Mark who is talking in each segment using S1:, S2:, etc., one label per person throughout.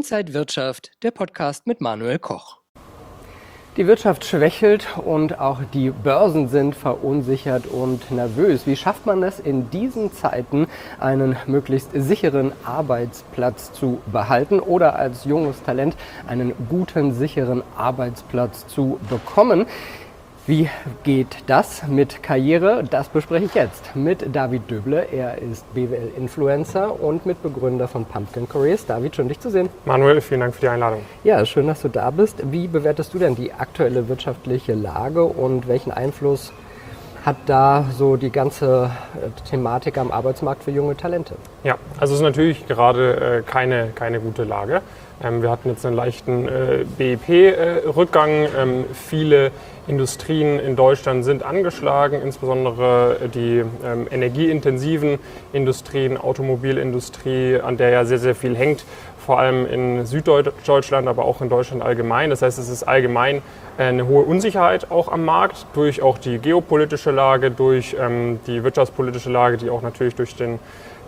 S1: Inside Wirtschaft, der Podcast mit Manuel Koch.
S2: Die Wirtschaft schwächelt und auch die Börsen sind verunsichert und nervös. Wie schafft man es in diesen Zeiten, einen möglichst sicheren Arbeitsplatz zu behalten oder als junges Talent einen guten, sicheren Arbeitsplatz zu bekommen? Wie geht das mit Karriere? Das bespreche ich jetzt mit David Döble. Er ist BWL-Influencer und Mitbegründer von Pumpkin Careers. David, schön dich zu sehen.
S3: Manuel, vielen Dank für die Einladung.
S2: Ja, schön, dass du da bist. Wie bewertest du denn die aktuelle wirtschaftliche Lage und welchen Einfluss hat da so die ganze Thematik am Arbeitsmarkt für junge Talente?
S3: Ja, also es ist natürlich gerade keine gute Lage. Wir hatten jetzt einen leichten BIP-Rückgang. Viele Industrien in Deutschland sind angeschlagen, insbesondere die energieintensiven Industrien, Automobilindustrie, an der ja sehr, sehr viel hängt, vor allem in Süddeutschland, aber auch in Deutschland allgemein. Das heißt, es ist allgemein eine hohe Unsicherheit auch am Markt, durch auch die geopolitische Lage, durch die wirtschaftspolitische Lage, die auch natürlich durch den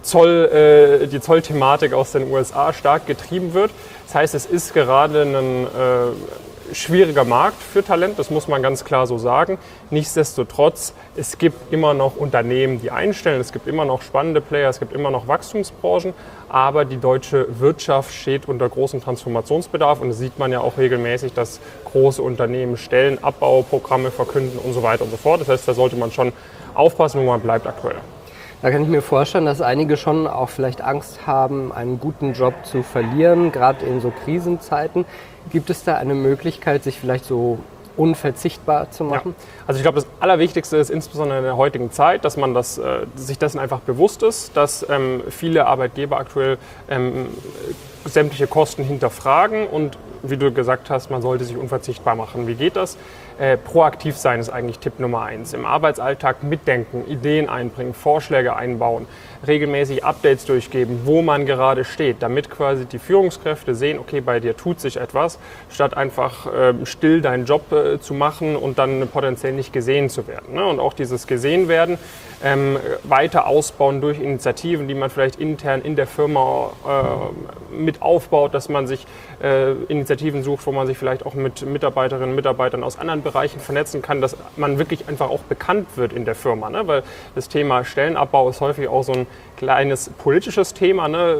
S3: die Zollthematik aus den USA stark getrieben wird. Das heißt, es ist gerade ein schwieriger Markt für Talent, das muss man ganz klar so sagen. Nichtsdestotrotz, es gibt immer noch Unternehmen, die einstellen, es gibt immer noch spannende Player, es gibt immer noch Wachstumsbranchen, aber die deutsche Wirtschaft steht unter großem Transformationsbedarf und das sieht man ja auch regelmäßig, dass große Unternehmen Stellenabbauprogramme verkünden und so weiter und so fort. Das heißt, da sollte man schon aufpassen, wo man bleibt aktuell.
S2: Da kann ich mir vorstellen, dass einige schon auch vielleicht Angst haben, einen guten Job zu verlieren, gerade in so Krisenzeiten. Gibt es da eine Möglichkeit, sich vielleicht so unverzichtbar zu machen?
S3: Ja. Also ich glaube, das Allerwichtigste ist insbesondere in der heutigen Zeit, dass man sich dessen einfach bewusst ist, dass viele Arbeitgeber aktuell sämtliche Kosten hinterfragen und wie du gesagt hast, man sollte sich unverzichtbar machen. Wie geht das? Proaktiv sein ist eigentlich Tipp Nummer 1. Im Arbeitsalltag mitdenken, Ideen einbringen, Vorschläge einbauen, regelmäßig Updates durchgeben, wo man gerade steht, damit quasi die Führungskräfte sehen, okay, bei dir tut sich etwas, statt einfach still deinen Job zu machen und dann potenziell nicht gesehen zu werden. Ne? Und auch dieses gesehen werden, weiter ausbauen durch Initiativen, die man vielleicht intern in der Firma mit aufbaut, dass man sich Initiativen sucht, wo man sich vielleicht auch mit Mitarbeiterinnen und Mitarbeitern aus anderen Bereichen vernetzen kann, dass man wirklich einfach auch bekannt wird in der Firma. Ne? Weil das Thema Stellenabbau ist häufig auch so ein kleines politisches Thema. Ne?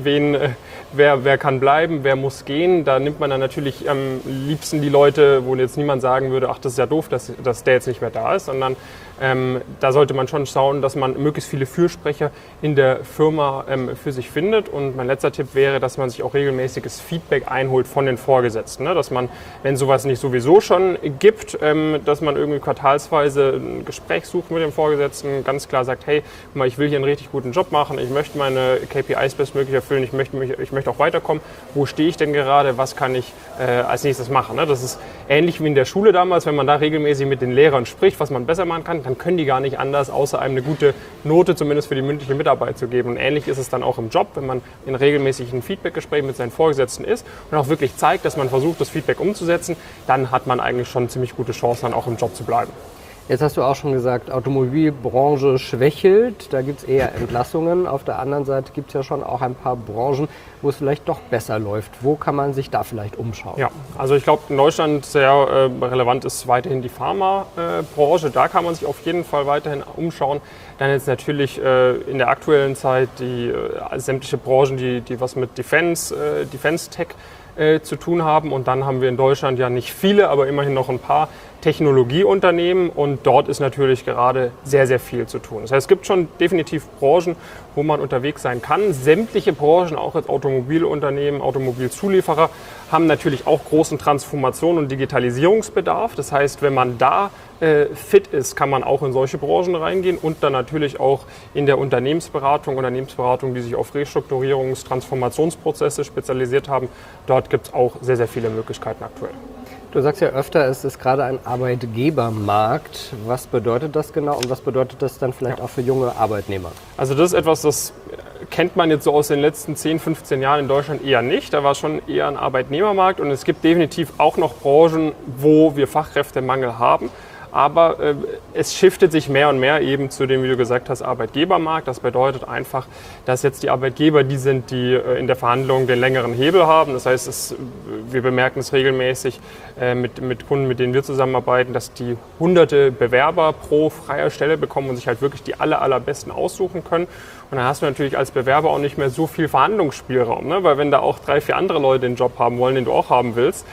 S3: Wer kann bleiben, wer muss gehen? Da nimmt man dann natürlich am liebsten die Leute, wo jetzt niemand sagen würde, ach, das ist ja doof, dass der jetzt nicht mehr da ist, sondern da sollte man schon schauen, dass man möglichst viele Fürsprecher in der Firma für sich findet. Und mein letzter Tipp wäre, dass man sich auch regelmäßiges Feedback einholt von den Vorgesetzten. Ne? Dass man, wenn sowas nicht sowieso schon gibt, dass man irgendwie quartalsweise ein Gespräch sucht mit dem Vorgesetzten, ganz klar sagt, hey, guck mal, ich will hier einen richtig guten Job machen, ich möchte meine KPIs bestmöglich erfüllen, ich möchte auch weiterkommen. Wo stehe ich denn gerade? Was kann ich als nächstes machen? Ne? Das ist ähnlich wie in der Schule damals, wenn man da regelmäßig mit den Lehrern spricht, was man besser machen kann, dann können die gar nicht anders, außer einem eine gute Note zumindest für die mündliche Mitarbeit zu geben. Und ähnlich ist es dann auch im Job, wenn man in regelmäßigen Feedbackgesprächen mit seinen Vorgesetzten ist und auch wirklich zeigt, dass man versucht, das Feedback umzusetzen, dann hat man eigentlich schon ziemlich gute Chancen, dann auch im Job zu bleiben.
S2: Jetzt hast du auch schon gesagt, Automobilbranche schwächelt, da gibt es eher Entlassungen. Auf der anderen Seite gibt es ja schon auch ein paar Branchen, wo es vielleicht doch besser läuft. Wo kann man sich da vielleicht umschauen? Ja,
S3: also ich glaube, in Deutschland sehr relevant ist weiterhin die Pharmabranche. Da kann man sich auf jeden Fall weiterhin umschauen. Dann jetzt natürlich in der aktuellen Zeit die sämtliche Branchen, die was mit Defense-Tech zu tun haben. Und dann haben wir in Deutschland ja nicht viele, aber immerhin noch ein paar Technologieunternehmen und dort ist natürlich gerade sehr, sehr viel zu tun. Das heißt, es gibt schon definitiv Branchen, wo man unterwegs sein kann. Sämtliche Branchen, auch als Automobilunternehmen, Automobilzulieferer, haben natürlich auch großen Transformation- und Digitalisierungsbedarf. Das heißt, wenn man da fit ist, kann man auch in solche Branchen reingehen und dann natürlich auch in der Unternehmensberatung, die sich auf Restrukturierungs-, Transformationsprozesse spezialisiert haben. Dort gibt es auch sehr, sehr viele Möglichkeiten aktuell.
S2: Du sagst ja öfter, es ist gerade ein Arbeitgebermarkt. Was bedeutet das genau und was bedeutet das dann vielleicht auch für junge Arbeitnehmer?
S3: Also das ist etwas, das kennt man jetzt so aus den letzten 10, 15 Jahren in Deutschland eher nicht. Da war schon eher ein Arbeitnehmermarkt und es gibt definitiv auch noch Branchen, wo wir Fachkräftemangel haben. aber es shiftet sich mehr und mehr eben zu dem, wie du gesagt hast, Arbeitgebermarkt. Das bedeutet einfach, dass jetzt die Arbeitgeber die sind, die in der Verhandlung den längeren Hebel haben. Das heißt, wir bemerken es regelmäßig mit Kunden, mit denen wir zusammenarbeiten, dass die hunderte Bewerber pro freier Stelle bekommen und sich halt wirklich die allerbesten aussuchen können. Und dann hast du natürlich als Bewerber auch nicht mehr so viel Verhandlungsspielraum, ne? Weil wenn da auch 3, 4 andere Leute den Job haben wollen, den du auch haben willst,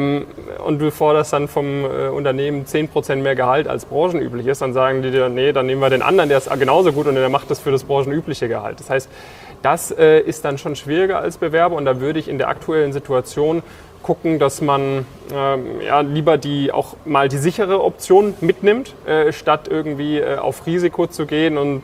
S3: und du forderst dann vom Unternehmen 10% mehr Gehalt als branchenüblich ist, dann sagen die dir, nee, dann nehmen wir den anderen, der ist genauso gut und der macht das für das branchenübliche Gehalt. Das heißt, das ist dann schon schwieriger als Bewerber und da würde ich in der aktuellen Situation gucken, dass man lieber auch mal die sichere Option mitnimmt, statt irgendwie auf Risiko zu gehen und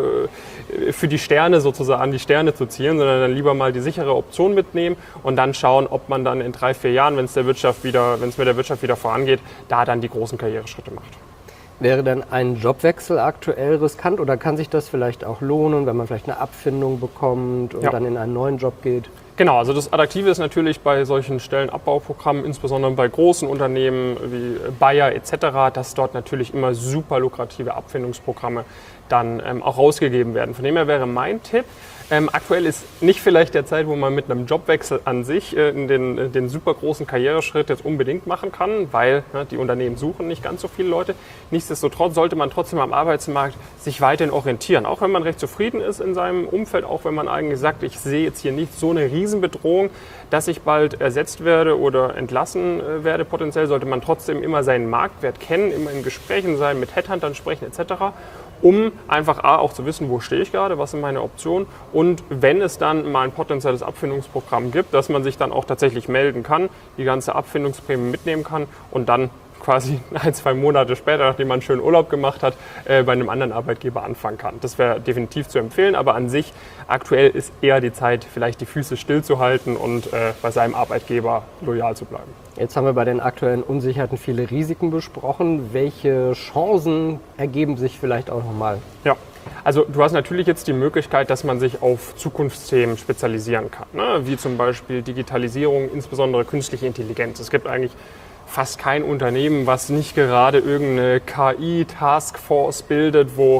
S3: für die Sterne sozusagen die Sterne zu zielen, sondern dann lieber mal die sichere Option mitnehmen und dann schauen, ob man dann in 3, 4 Jahren, wenn es mit der Wirtschaft wieder vorangeht, da dann die großen Karriereschritte macht.
S2: Wäre dann ein Jobwechsel aktuell riskant oder kann sich das vielleicht auch lohnen, wenn man vielleicht eine Abfindung bekommt und dann in einen neuen Job geht?
S3: Genau, also das Attraktive ist natürlich bei solchen Stellenabbauprogrammen, insbesondere bei großen Unternehmen wie Bayer etc., dass dort natürlich immer super lukrative Abfindungsprogramme dann auch rausgegeben werden. Von dem her wäre mein Tipp, aktuell ist nicht vielleicht der Zeit, wo man mit einem Jobwechsel an sich den super großen Karriereschritt jetzt unbedingt machen kann, weil die Unternehmen suchen nicht ganz so viele Leute. Nichtsdestotrotz sollte man trotzdem am Arbeitsmarkt sich weiterhin orientieren, auch wenn man recht zufrieden ist in seinem Umfeld, auch wenn man eigentlich sagt, ich sehe jetzt hier nicht so eine Riesenbedrohung, dass ich bald ersetzt werde oder entlassen werde potenziell, sollte man trotzdem immer seinen Marktwert kennen, immer in Gesprächen sein, mit Headhuntern sprechen etc., um einfach auch zu wissen, wo stehe ich gerade, was sind meine Optionen und wenn es dann mal ein potenzielles Abfindungsprogramm gibt, dass man sich dann auch tatsächlich melden kann, die ganze Abfindungsprämie mitnehmen kann und dann quasi 1, 2 Monate später, nachdem man schön Urlaub gemacht hat, bei einem anderen Arbeitgeber anfangen kann. Das wäre definitiv zu empfehlen, aber an sich aktuell ist eher die Zeit, vielleicht die Füße stillzuhalten und bei seinem Arbeitgeber loyal zu bleiben.
S2: Jetzt haben wir bei den aktuellen Unsicherheiten viele Risiken besprochen. Welche Chancen ergeben sich vielleicht auch nochmal?
S3: Ja, also du hast natürlich jetzt die Möglichkeit, dass man sich auf Zukunftsthemen spezialisieren kann, ne? Wie zum Beispiel Digitalisierung, insbesondere künstliche Intelligenz. Es gibt eigentlich fast kein Unternehmen, was nicht gerade irgendeine KI-Taskforce bildet, wo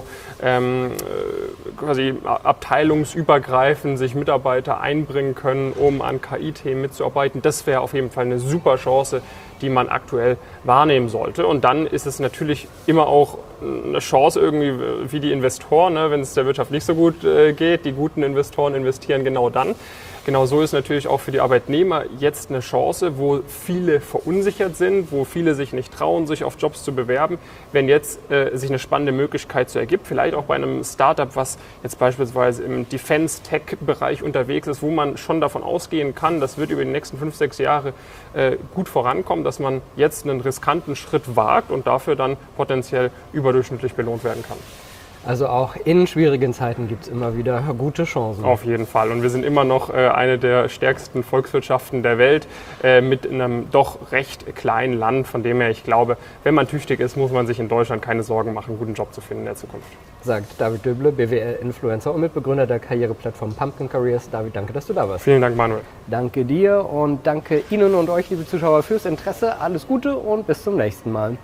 S3: quasi abteilungsübergreifend sich Mitarbeiter einbringen können, um an KI-Themen mitzuarbeiten. Das wäre auf jeden Fall eine super Chance, die man aktuell wahrnehmen sollte. Und dann ist es natürlich immer auch eine Chance irgendwie wie die Investoren, ne? Wenn es der Wirtschaft nicht so gut geht, die guten Investoren investieren genau dann. Genau so ist natürlich auch für die Arbeitnehmer jetzt eine Chance, wo viele verunsichert sind, wo viele sich nicht trauen, sich auf Jobs zu bewerben. Wenn jetzt sich eine spannende Möglichkeit so ergibt, vielleicht auch bei einem Startup, was jetzt beispielsweise im Defense-Tech-Bereich unterwegs ist, wo man schon davon ausgehen kann, das wird über die nächsten 5, 6 Jahre gut vorankommen, dass man jetzt einen riskanten Schritt wagt und dafür dann potenziell überdurchschnittlich belohnt werden kann.
S2: Also auch in schwierigen Zeiten gibt es immer wieder gute Chancen.
S3: Auf jeden Fall. Und wir sind immer noch eine der stärksten Volkswirtschaften der Welt mit einem doch recht kleinen Land. Von dem her, ich glaube, wenn man tüchtig ist, muss man sich in Deutschland keine Sorgen machen, einen guten Job zu finden in der Zukunft.
S2: Sagt David Döble, BWL-Influencer und Mitbegründer der Karriereplattform Pumpkin Careers. David, danke, dass du da warst.
S3: Vielen Dank, Manuel.
S2: Danke dir und danke Ihnen und euch, liebe Zuschauer, fürs Interesse. Alles Gute und bis zum nächsten Mal.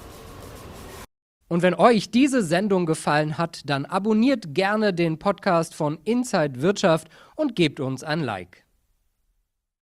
S1: Und wenn euch diese Sendung gefallen hat, dann abonniert gerne den Podcast von Inside Wirtschaft und gebt uns ein Like.